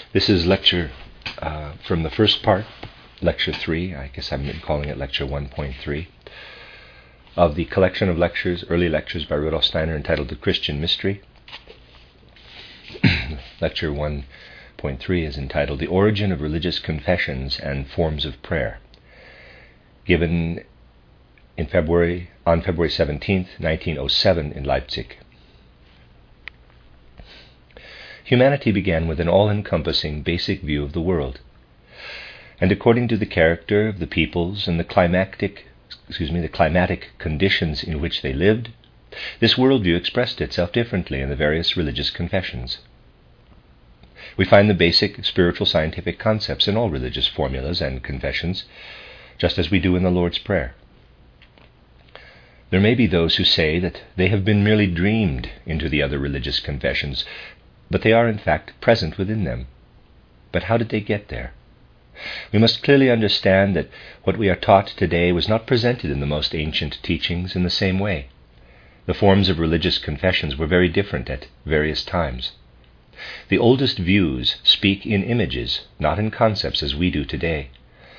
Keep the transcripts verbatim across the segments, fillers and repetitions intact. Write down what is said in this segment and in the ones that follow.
This is lecture uh, from the first part, lecture three, I guess I've been calling it lecture one point three, of the collection of lectures, early lectures by Rudolf Steiner entitled The Christian Mystery. Lecture one point three is entitled The Origin of Religious Confessions and Forms of Prayer, given in February on February seventeenth, nineteen oh seven in Leipzig. Humanity began with an all-encompassing basic view of the world, and according to the character of the peoples and the climatic, excuse me, the climatic conditions in which they lived, this worldview expressed itself differently in the various religious confessions. We find the basic spiritual scientific concepts in all religious formulas and confessions, just as we do in the Lord's Prayer. There may be those who say that they have been merely dreamed into the other religious confessions, but they are in fact present within them. But how did they get there? We must clearly understand that what we are taught today was not presented in the most ancient teachings in the same way. The forms of religious confessions were very different at various times. The oldest views speak in images, not in concepts as we do today.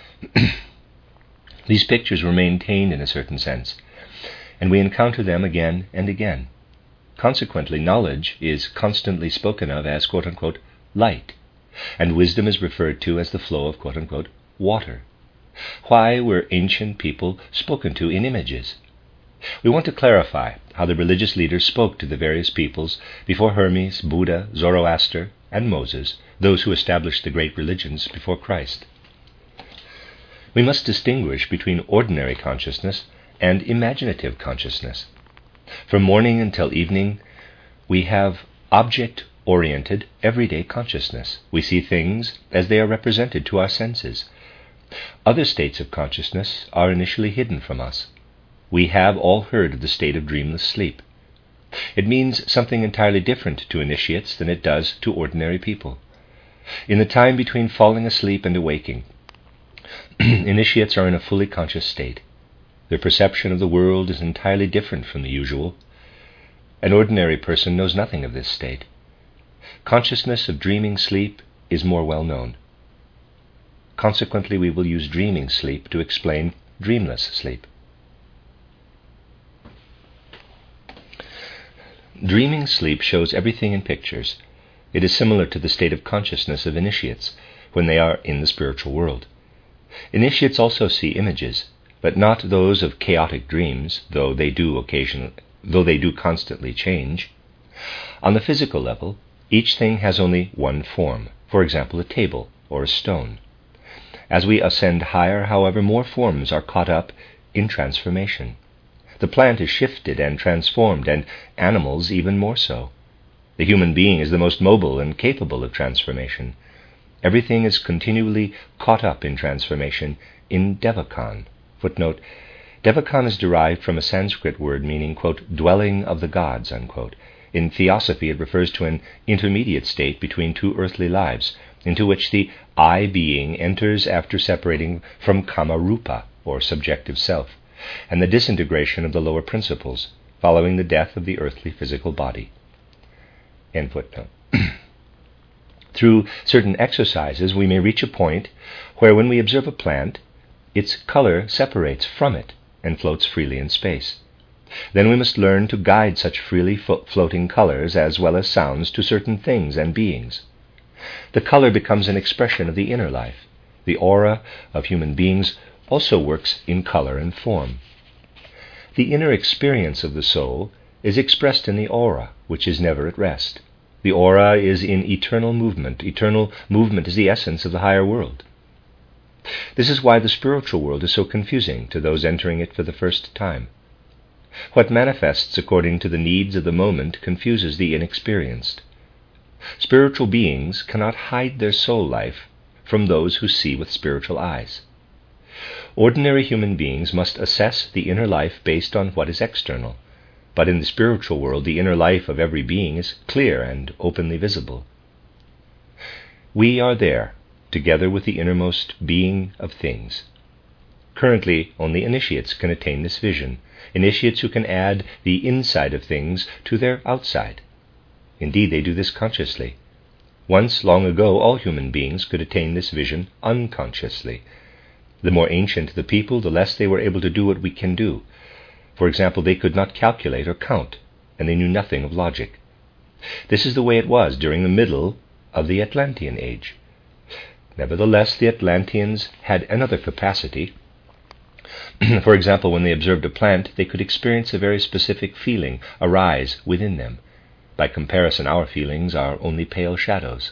These pictures were maintained in a certain sense, and we encounter them again and again. Consequently, knowledge is constantly spoken of as quote-unquote light, and wisdom is referred to as the flow of quote-unquote water. Why were ancient people spoken to in images? We want to clarify how the religious leaders spoke to the various peoples before Hermes, Buddha, Zoroaster, and Moses, those who established the great religions before Christ. We must distinguish between ordinary consciousness and imaginative consciousness. From morning until evening, we have object-oriented, everyday consciousness. We see things as they are represented to our senses. Other states of consciousness are initially hidden from us. We have all heard of the state of dreamless sleep. It means something entirely different to initiates than it does to ordinary people. In the time between falling asleep and awaking, initiates are in a fully conscious state. Their perception of the world is entirely different from the usual. An ordinary person knows nothing of this state. Consciousness of dreaming sleep is more well known. Consequently, we will use dreaming sleep to explain dreamless sleep. Dreaming sleep shows everything in pictures. It is similar to the state of consciousness of initiates when they are in the spiritual world. Initiates also see images, but not those of chaotic dreams, though they do occasionally, though they do constantly change. On the physical level, each thing has only one form, for example, a table or a stone. As we ascend higher, however, more forms are caught up in transformation. The plant is shifted and transformed, and animals even more so. The human being is the most mobile and capable of transformation. Everything is continually caught up in transformation in Devachan. Footnote, Devachan is derived from a Sanskrit word meaning, quote, dwelling of the gods, unquote. In theosophy, it refers to an intermediate state between two earthly lives, into which the I being enters after separating from Kama-rupa, or subjective self, and the disintegration of the lower principles, following the death of the earthly physical body. End footnote. Through certain exercises, we may reach a point where when we observe a plant, its color separates from it and floats freely in space. Then we must learn to guide such freely fo- floating colors as well as sounds to certain things and beings. The color becomes an expression of the inner life. The aura of human beings also works in color and form. The inner experience of the soul is expressed in the aura, which is never at rest. The aura is in eternal movement. Eternal movement is the essence of the higher world. This is why the spiritual world is so confusing to those entering it for the first time. What manifests according to the needs of the moment confuses the inexperienced. Spiritual beings cannot hide their soul life from those who see with spiritual eyes. Ordinary human beings must assess the inner life based on what is external, but in the spiritual world the inner life of every being is clear and openly visible. We are there, together with the innermost being of things. Currently, only initiates can attain this vision, initiates who can add the inside of things to their outside. Indeed, they do this consciously. Once, long ago, all human beings could attain this vision unconsciously. The more ancient the people, the less they were able to do what we can do. For example, they could not calculate or count, and they knew nothing of logic. This is the way it was during the middle of the Atlantean Age. Nevertheless, the Atlanteans had another capacity. For example, when they observed a plant, they could experience a very specific feeling arise within them. By comparison, our feelings are only pale shadows.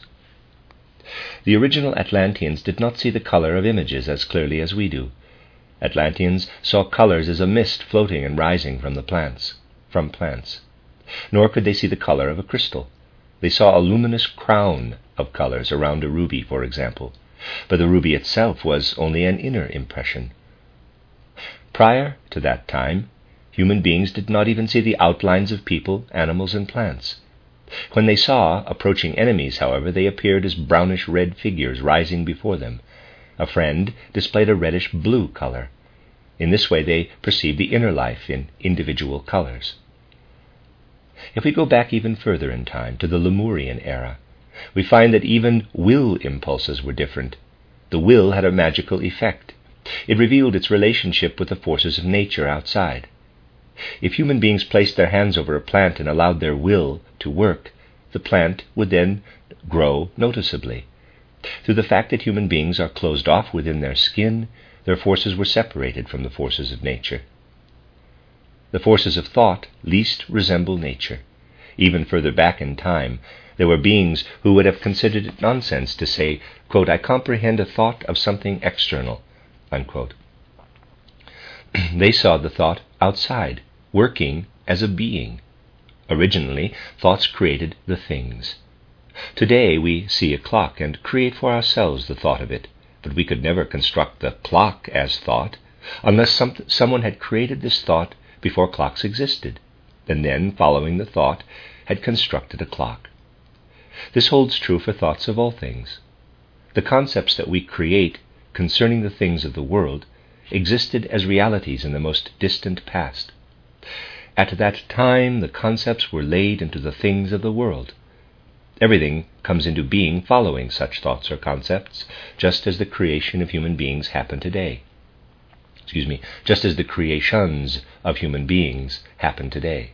The original Atlanteans did not see the color of images as clearly as we do. Atlanteans saw colors as a mist floating and rising from the plants, from plants. Nor could they see the color of a crystal. They saw a luminous crown of colors around a ruby, for example, but the ruby itself was only an inner impression. Prior to that time, human beings did not even see the outlines of people, animals, and plants. When they saw approaching enemies, however, they appeared as brownish-red figures rising before them. A friend displayed a reddish-blue color. In this way they perceived the inner life in individual colors. If we go back even further in time, to the Lemurian era, we find that even will impulses were different. The will had a magical effect. It revealed its relationship with the forces of nature outside. If human beings placed their hands over a plant and allowed their will to work, the plant would then grow noticeably. Through the fact that human beings are closed off within their skin, their forces were separated from the forces of nature. The forces of thought least resemble nature. Even further back in time, there were beings who would have considered it nonsense to say, quote, "I comprehend a thought of something external," unquote. They saw the thought outside, working as a being. Originally, thoughts created the things. Today we see a clock and create for ourselves the thought of it, but we could never construct the clock as thought unless some, someone had created this thought before clocks existed, and then, following the thought, had constructed a clock. This holds true for thoughts of all things. The concepts that we create concerning the things of the world existed as realities in the most distant past. At that time, the concepts were laid into the things of the world. Everything comes into being following such thoughts or concepts, just as the creation of human beings happen today. Excuse me, just as the creations of human beings happen today.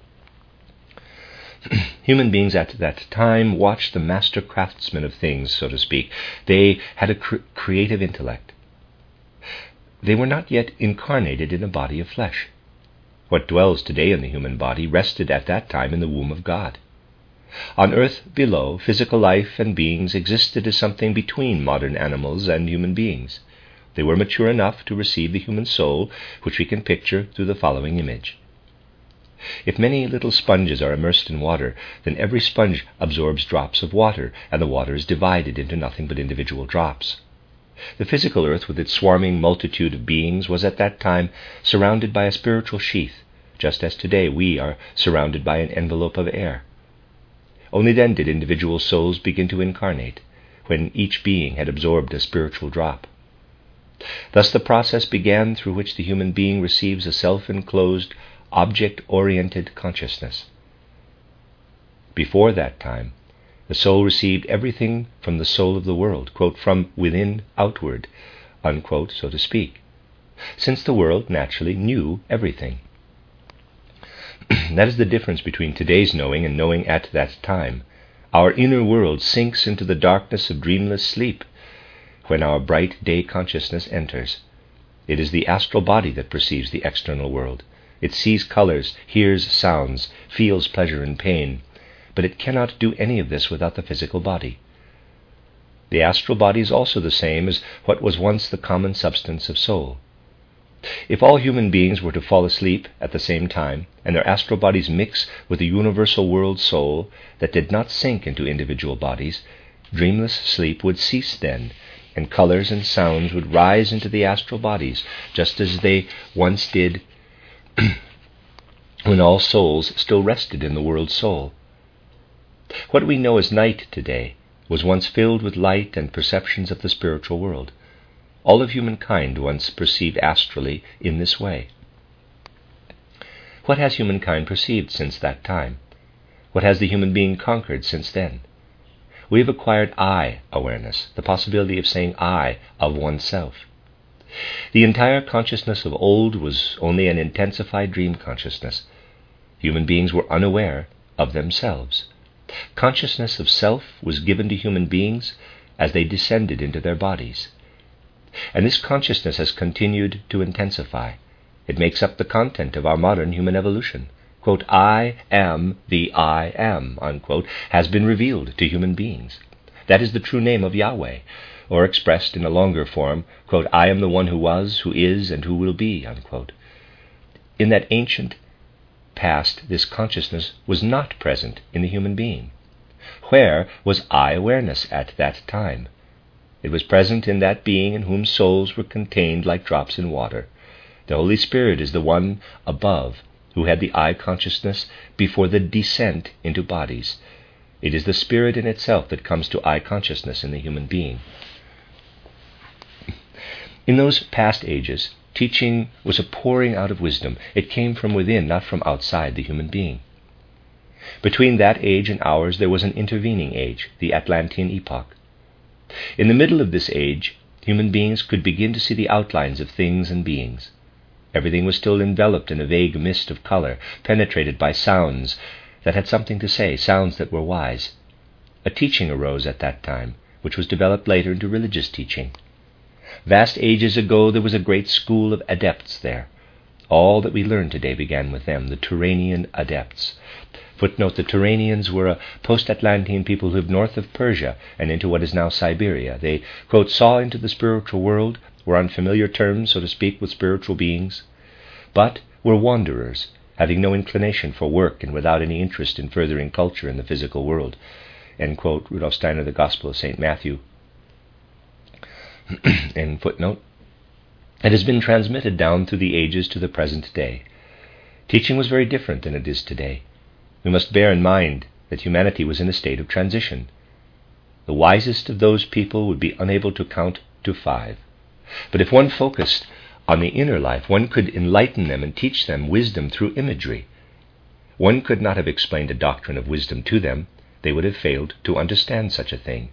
Human beings at that time watched the master craftsmen of things, so to speak. They had a cre- creative intellect. They were not yet incarnated in a body of flesh. What dwells today in the human body rested at that time in the womb of God. On earth below, physical life and beings existed as something between modern animals and human beings. They were mature enough to receive the human soul, which we can picture through the following image. If many little sponges are immersed in water, then every sponge absorbs drops of water, and the water is divided into nothing but individual drops. The physical earth, with its swarming multitude of beings, was at that time surrounded by a spiritual sheath, just as today we are surrounded by an envelope of air. Only then did individual souls begin to incarnate, when each being had absorbed a spiritual drop. Thus the process began through which the human being receives a self-enclosed, object-oriented consciousness. Before that time, the soul received everything from the soul of the world, quote, from within outward, unquote, so to speak, since the world naturally knew everything. That is the difference between today's knowing and knowing at that time. Our inner world sinks into the darkness of dreamless sleep when our bright day consciousness enters. It is the astral body that perceives the external world. It sees colors, hears sounds, feels pleasure and pain, but it cannot do any of this without the physical body. The astral body is also the same as what was once the common substance of soul. If all human beings were to fall asleep at the same time, and their astral bodies mix with the universal world soul that did not sink into individual bodies, dreamless sleep would cease then, and colors and sounds would rise into the astral bodies, just as they once did when all souls still rested in the world soul. What we know as night today was once filled with light and perceptions of the spiritual world. All of humankind once perceived astrally in this way. What has humankind perceived since that time? What has the human being conquered since then? we have acquired I awareness, the possibility of saying I of oneself. The entire consciousness of old was only an intensified dream consciousness. Human beings were unaware of themselves. Consciousness of self was given to human beings as they descended into their bodies. And this consciousness has continued to intensify. It makes up the content of our modern human evolution. Quote, I am the I am, unquote, has been revealed to human beings. That is the true name of Yahweh, or expressed in a longer form, quote, I am the one who was, who is, and who will be, unquote. In that ancient past, this consciousness was not present in the human being. Where was I-awareness at that time? It was present in that being in whom souls were contained like drops in water. The Holy Spirit is the one above who had the I-consciousness before the descent into bodies. It is the Spirit in itself that comes to I-consciousness in the human being. In those past ages, teaching was a pouring out of wisdom. It came from within, not from outside the human being. Between that age and ours, there was an intervening age, the Atlantean epoch. In the middle of this age, human beings could begin to see the outlines of things and beings. Everything was still enveloped in a vague mist of color, penetrated by sounds that had something to say, sounds that were wise. A teaching arose at that time, which was developed later into religious teaching. Vast ages ago, there was a great school of adepts there. All that we learn today began with them, the Turanian adepts. Footnote, the Turanians were a post-Atlantean people who lived north of Persia and into what is now Siberia. They, quote, saw into the spiritual world, were on familiar terms, so to speak, with spiritual beings, but were wanderers, having no inclination for work and without any interest in furthering culture in the physical world. End quote, Rudolf Steiner, The Gospel of Saint Matthew. End footnote. It has been transmitted down through the ages to the present day. Teaching was very different than it is today. We must bear in mind that humanity was in a state of transition. The wisest of those people would be unable to count to five. But if one focused on the inner life, one could enlighten them and teach them wisdom through imagery. One could not have explained a doctrine of wisdom to them. They would have failed to understand such a thing.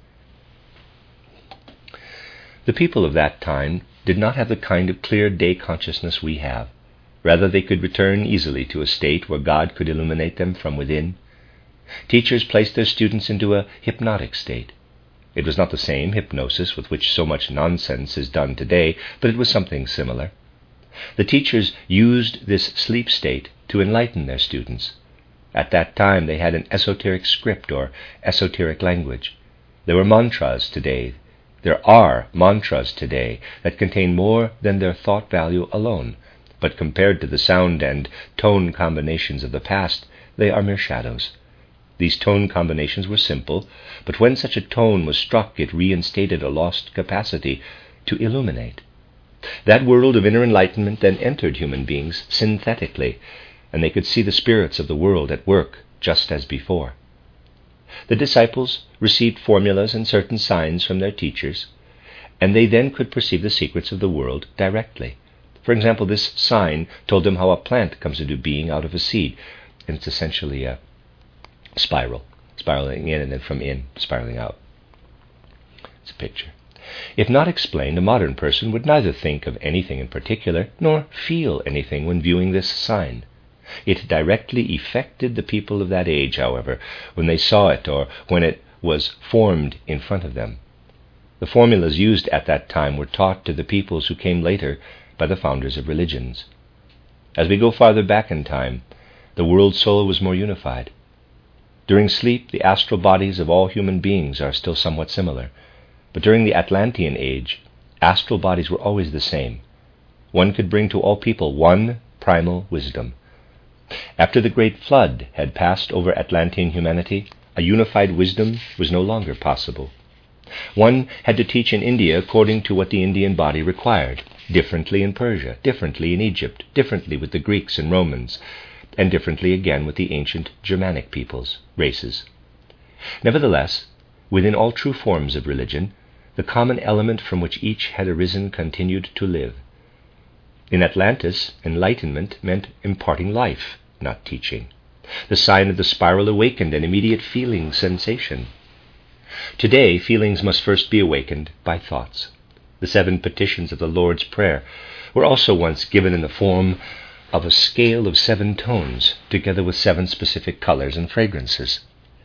The people of that time did not have the kind of clear day consciousness we have. Rather, they could return easily to a state where God could illuminate them from within. Teachers placed their students into a hypnotic state. It was not the same hypnosis with which so much nonsense is done today, but it was something similar. The teachers used this sleep state to enlighten their students. At that time, they had an esoteric script or esoteric language. There were mantras today. There are mantras today that contain more than their thought value alone, but compared to the sound and tone combinations of the past, they are mere shadows. These tone combinations were simple, but when such a tone was struck, it reinstated a lost capacity to illuminate. That world of inner enlightenment then entered human beings synthetically, and they could see the spirits of the world at work just as before. The disciples received formulas and certain signs from their teachers, and they then could perceive the secrets of the world directly. For example, this sign told them how a plant comes into being out of a seed, and it's essentially a spiral, spiraling in and then from in, spiraling out. It's a picture. If not explained, a modern person would neither think of anything in particular, nor feel anything when viewing this sign. It directly affected the people of that age, however, when they saw it or when it was formed in front of them. The formulas used at that time were taught to the peoples who came later by the founders of religions. As we go farther back in time, the world soul was more unified. During sleep, the astral bodies of all human beings are still somewhat similar, but during the Atlantean age, astral bodies were always the same. One could bring to all people one primal wisdom. After the great flood had passed over Atlantean humanity, a unified wisdom was no longer possible. One had to teach in India according to what the Indian body required, differently in Persia, differently in Egypt, differently with the Greeks and Romans, and differently again with the ancient Germanic peoples, races. Nevertheless, within all true forms of religion, the common element from which each had arisen continued to live. In Atlantis, enlightenment meant imparting life, not teaching. The sign of the spiral awakened an immediate feeling sensation. Today, feelings must first be awakened by thoughts. The seven petitions of the Lord's Prayer were also once given in the form of a scale of seven tones, together with seven specific colors and fragrances.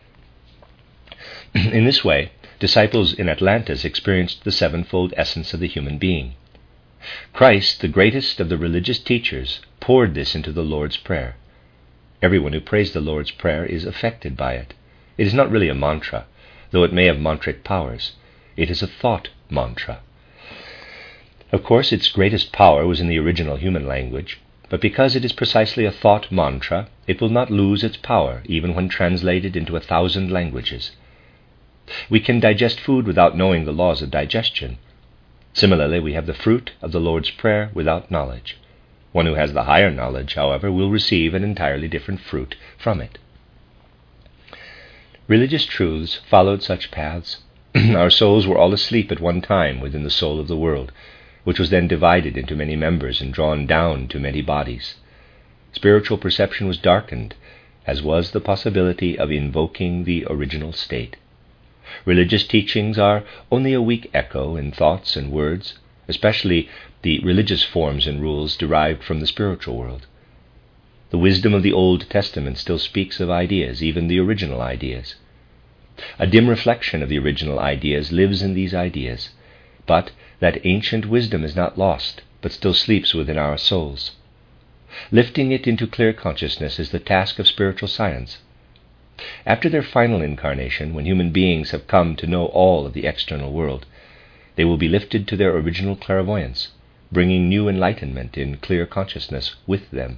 In this way, disciples in Atlantis experienced the sevenfold essence of the human being. Christ, the greatest of the religious teachers, poured this into the Lord's Prayer. Everyone who prays the Lord's Prayer is affected by it. It is not really a mantra, though it may have mantric powers. It is a thought mantra. Of course, its greatest power was in the original human language, but because it is precisely a thought mantra, it will not lose its power even when translated into a thousand languages. We can digest food without knowing the laws of digestion. Similarly, we have the fruit of the Lord's Prayer without knowledge. One who has the higher knowledge, however, will receive an entirely different fruit from it. Religious truths followed such paths. Our souls were all asleep at one time within the soul of the world, which was then divided into many members and drawn down to many bodies. Spiritual perception was darkened, as was the possibility of invoking the original state. Religious teachings are only a weak echo in thoughts and words, especially the religious forms and rules derived from the spiritual world. The wisdom of the Old Testament still speaks of ideas, even the original ideas. A dim reflection of the original ideas lives in these ideas, but that ancient wisdom is not lost, but still sleeps within our souls. Lifting it into clear consciousness is the task of spiritual science. After their final incarnation, when human beings have come to know all of the external world, they will be lifted to their original clairvoyance, bringing new enlightenment in clear consciousness with them.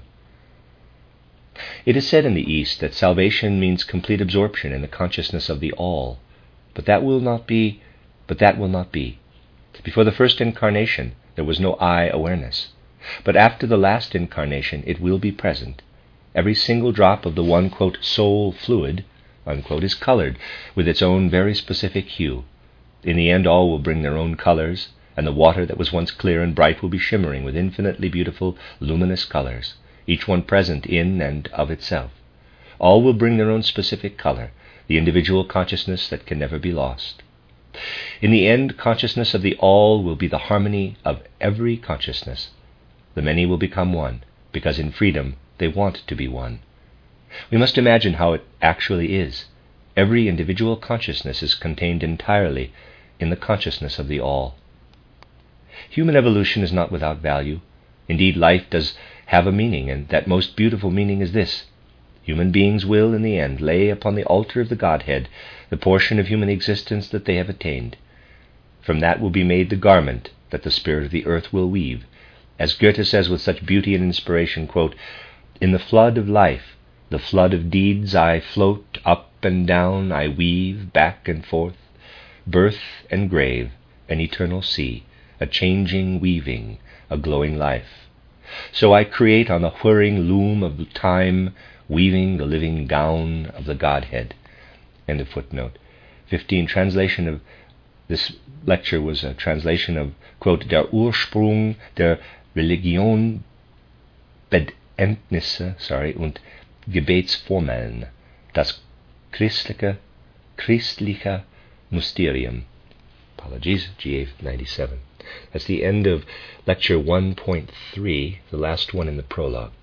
It is said in the East that salvation means complete absorption in the consciousness of the All, but that will not be, but that will not be. Before the first incarnation, there was no I awareness, but after the last incarnation, it will be present. Every single drop of the one, quote, soul fluid, unquote, is colored with its own very specific hue. In the end, all will bring their own colors, and the water that was once clear and bright will be shimmering with infinitely beautiful, luminous colors, each one present in and of itself. All will bring their own specific color, the individual consciousness that can never be lost. In the end, consciousness of the All will be the harmony of every consciousness. The many will become one, because in freedom they want to be one. We must imagine how it actually is. Every individual consciousness is contained entirely in the consciousness of the All. Human evolution is not without value. Indeed, life does have a meaning, and that most beautiful meaning is this: human beings will, in the end, lay upon the altar of the Godhead the portion of human existence that they have attained. From that will be made the garment that the spirit of the earth will weave. As Goethe says with such beauty and inspiration, quote, "In the flood of life, the flood of deeds, I float up and down, I weave back and forth, birth and grave, an eternal sea, a changing weaving, a glowing life. So I create on the whirring loom of time, weaving the living gown of the Godhead." End of footnote. fifteen. Translation of this lecture was a translation of, quote, "Der Ursprung der Religion, Bekenntnisse, sorry, und Gebetsformeln, das christliche, christliche Mysterium." Apologies, G A ninety-seven. That's the end of lecture one point three, the last one in the prologue.